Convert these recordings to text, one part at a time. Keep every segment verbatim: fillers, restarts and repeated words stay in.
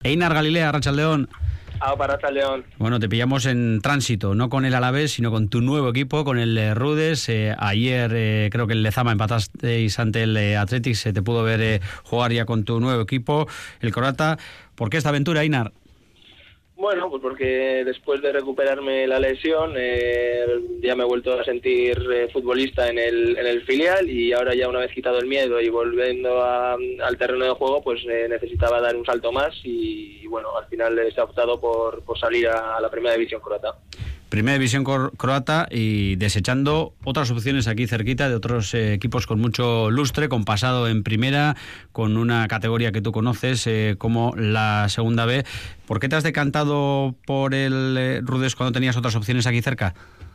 Einar Galilea, Arratsaldeon. Ah, para Arratsaldeon. Bueno, te pillamos en tránsito, no con el Alavés, sino con tu nuevo equipo, con el eh, Rudes. Eh, ayer eh, creo que el Lezama empatasteis ante el eh, Athletic, se te pudo ver eh, jugar ya con tu nuevo equipo, el croata. ¿Por qué esta aventura, Einar? Bueno, pues porque después de recuperarme la lesión eh, ya me he vuelto a sentir eh, futbolista en el, en el filial, y ahora ya una vez quitado el miedo y volviendo a, al terreno de juego, pues eh, necesitaba dar un salto más y, y bueno, al final se ha optado por, por salir a, a la primera división croata. Primera división cor- croata y desechando otras opciones aquí cerquita de otros eh, equipos con mucho lustre, con pasado en primera, con una categoría que tú conoces eh, como la segunda B. ¿Por qué te has decantado por el eh, Rudes cuando tenías otras opciones aquí cerca?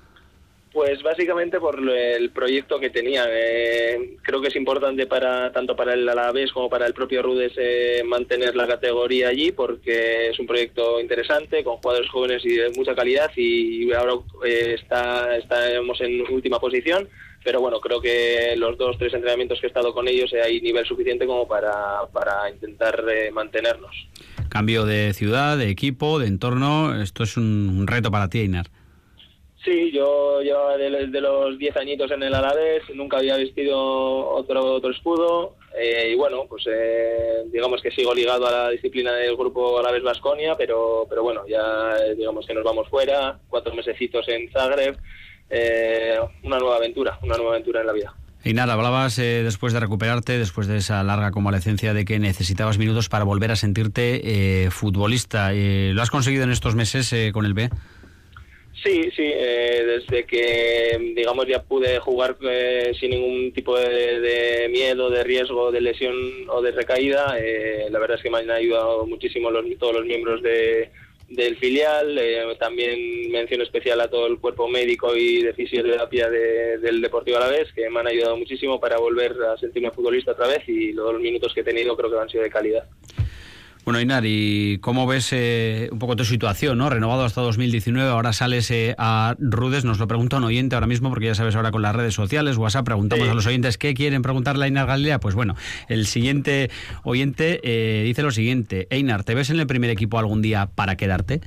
Pues básicamente por el proyecto que tenía. Eh, creo que es importante para tanto para el Alavés como para el propio Rudes eh, mantener la categoría allí, porque es un proyecto interesante, con jugadores jóvenes y de mucha calidad, y ahora eh, está estamos en última posición, pero bueno, creo que los dos, tres entrenamientos que he estado con ellos eh, hay nivel suficiente como para, para intentar eh, mantenernos. Cambio de ciudad, de equipo, de entorno, esto es un, un reto para ti, Einar. Sí, yo llevaba de, de los diez añitos en el Alavés, nunca había vestido otro otro escudo, eh, y bueno, pues eh, digamos que sigo ligado a la disciplina del grupo Alavés Baskonia, pero pero bueno, ya eh, digamos que nos vamos fuera, cuatro mesecitos en Zagreb, eh, una nueva aventura, una nueva aventura en la vida. Y nada, hablabas eh, después de recuperarte, después de esa larga convalecencia, de que necesitabas minutos para volver a sentirte eh, futbolista. Eh, ¿Lo has conseguido en estos meses eh, con el B? Sí, sí, eh, desde que, digamos, ya pude jugar eh, sin ningún tipo de, de miedo, de riesgo, de lesión o de recaída, eh, la verdad es que me han ayudado muchísimo los, todos los miembros de, del filial, eh, también mención especial a todo el cuerpo médico y de fisioterapia de, del Deportivo Alavés, que me han ayudado muchísimo para volver a sentirme futbolista otra vez, y todos los minutos que he tenido creo que han sido de calidad. Bueno, Einar, ¿y cómo ves eh, un poco tu situación, ¿no? Renovado hasta dos mil diecinueve, ahora sales eh, a Rudes, nos lo pregunta un oyente ahora mismo, porque ya sabes, ahora con las redes sociales, WhatsApp, preguntamos sí. a los oyentes qué quieren preguntarle a Einar Galilea. Pues bueno, el siguiente oyente eh, dice lo siguiente: Einar, ¿te ves en el primer equipo algún día para quedarte?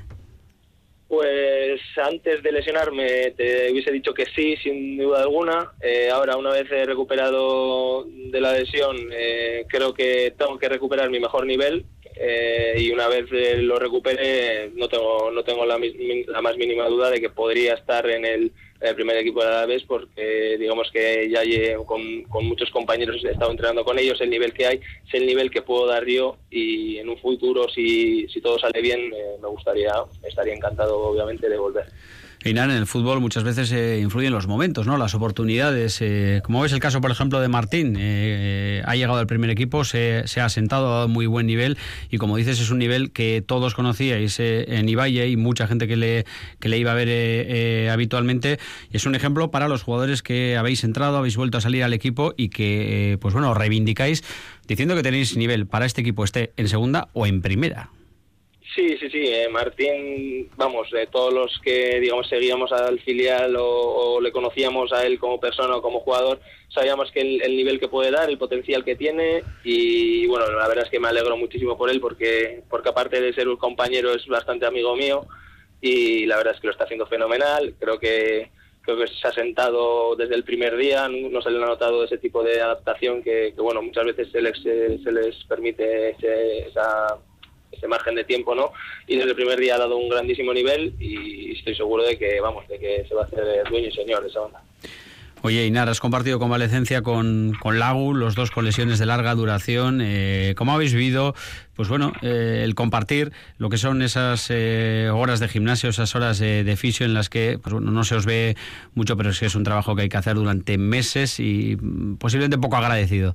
Pues antes de lesionarme te hubiese dicho que sí, sin duda alguna. Eh, ahora, una vez he recuperado de la lesión, eh, creo que tengo que recuperar mi mejor nivel. Eh, y una vez eh, lo recupere, no tengo no tengo la, la más mínima duda de que podría estar en el, en el primer equipo de Alavés, porque digamos que ya llevo con, con muchos compañeros, he estado entrenando con ellos, el nivel que hay es el nivel que puedo dar yo, y en un futuro, si, si todo sale bien, eh, me gustaría, estaría encantado obviamente de volver. Einar, en el fútbol muchas veces eh, influyen los momentos, ¿no? Las oportunidades. Eh, como ves el caso, por ejemplo, de Martín, eh, ha llegado al primer equipo, se, se ha asentado, ha dado muy buen nivel, y como dices, es un nivel que todos conocíais eh, en Ibaye, y mucha gente que le que le iba a ver eh, eh, habitualmente. Y es un ejemplo para los jugadores que habéis entrado, habéis vuelto a salir al equipo y que, eh, pues bueno, reivindicáis diciendo que tenéis nivel para este equipo, esté en segunda o en primera. Sí, sí, sí, eh, Martín, vamos, eh, todos los que, digamos, seguíamos al filial o, o le conocíamos a él como persona o como jugador, sabíamos que el, el nivel que puede dar, el potencial que tiene, y bueno, la verdad es que me alegro muchísimo por él, porque porque aparte de ser un compañero es bastante amigo mío, y la verdad es que lo está haciendo fenomenal. Creo que creo que se ha sentado desde el primer día, no se le ha notado ese tipo de adaptación que, que bueno, muchas veces se les, se les permite ese, esa... ese margen de tiempo, ¿no? Y desde el primer día ha dado un grandísimo nivel, y estoy seguro de que, vamos, de que se va a hacer dueño y señor de esa onda. Oye, Einar, has compartido convalecencia con, con Lagu, los dos con lesiones de larga duración. Eh, ¿Cómo habéis vivido, pues bueno, eh, el compartir lo que son esas eh, horas de gimnasio, esas horas de, de fisio en las que, pues bueno, no se os ve mucho, pero es que es un trabajo que hay que hacer durante meses y posiblemente poco agradecido?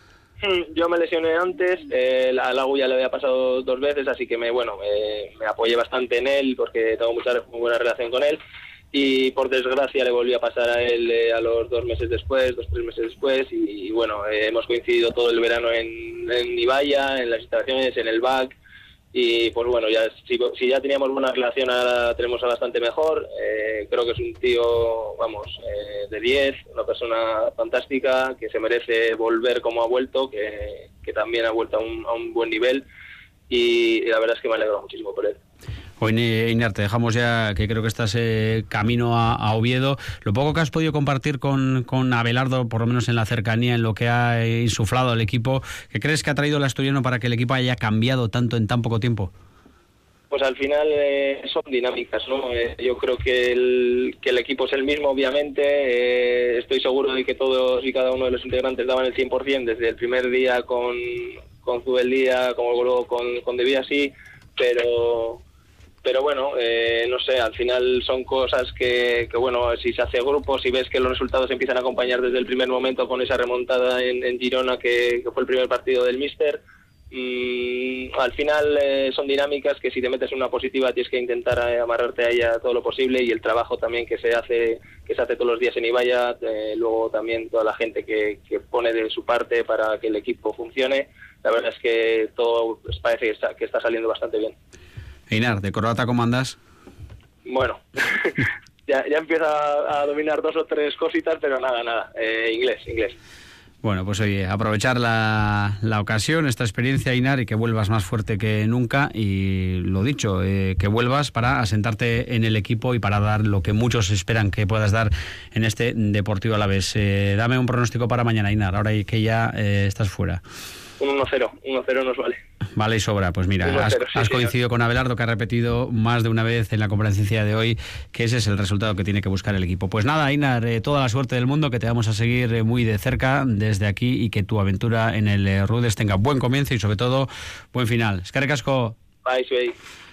Yo me lesioné antes, eh, a Lagu ya le había pasado dos veces, así que me bueno me, me apoyé bastante en él, porque tengo mucha, muy buena relación con él, y por desgracia le volví a pasar a él eh, a los dos meses después, dos tres meses después, y, y bueno, eh, hemos coincidido todo el verano en, en Ibaya, en las instalaciones, en el B A C, y pues bueno, ya si, si ya teníamos buena relación, ahora tenemos a bastante mejor. Eh, creo que es un tío, vamos, eh, de diez, una persona fantástica, que se merece volver como ha vuelto, que, que también ha vuelto a un, a un buen nivel, y, y la verdad es que me alegro muchísimo por él. Hoy, Einar, te dejamos ya, que creo que estás eh, camino a, a Oviedo. Lo poco que has podido compartir con, con Abelardo, por lo menos en la cercanía, en lo que ha insuflado al equipo, ¿qué crees que ha traído el asturiano para que el equipo haya cambiado tanto en tan poco tiempo? Pues al final eh, son dinámicas, ¿no? Eh, yo creo que el, que el equipo es el mismo, obviamente. Eh, estoy seguro de que todos y cada uno de los integrantes daban el cien por ciento desde el primer día con, con Zubeldía, como luego con, con De Biasi, pero... Pero bueno, eh, no sé, al final son cosas que, que, bueno, si se hace grupo, si ves que los resultados empiezan a acompañar desde el primer momento con esa remontada en, en Girona, que, que fue el primer partido del míster, mmm, al final eh, son dinámicas que si te metes en una positiva tienes que intentar eh, amarrarte a ella todo lo posible, y el trabajo también que se hace que se hace todos los días en Ibaya, eh, luego también toda la gente que, que pone de su parte para que el equipo funcione. La verdad es que todo pues, parece que está, que está saliendo bastante bien. Einar, ¿de corbata cómo andas? Bueno, ya, ya empiezo a, a dominar dos o tres cositas, pero nada, nada, eh, inglés, inglés. Bueno, pues oye, aprovechar la, la ocasión, esta experiencia, Einar, y que vuelvas más fuerte que nunca, y lo dicho, eh, que vuelvas para asentarte en el equipo y para dar lo que muchos esperan que puedas dar en este Deportivo Alavés. Eh, dame un pronóstico para mañana, Einar, ahora que ya eh, estás fuera. Un uno cero, uno cero nos vale. Vale y sobra, pues mira, has, sí, has coincidido señor. con Abelardo, que ha repetido más de una vez en la comparecencia de hoy que ese es el resultado que tiene que buscar el equipo. Pues nada, Einar, eh, toda la suerte del mundo, que te vamos a seguir eh, muy de cerca desde aquí, y que tu aventura en el eh, Rudes tenga buen comienzo y sobre todo buen final. Eskerrik asko. Bye, bye.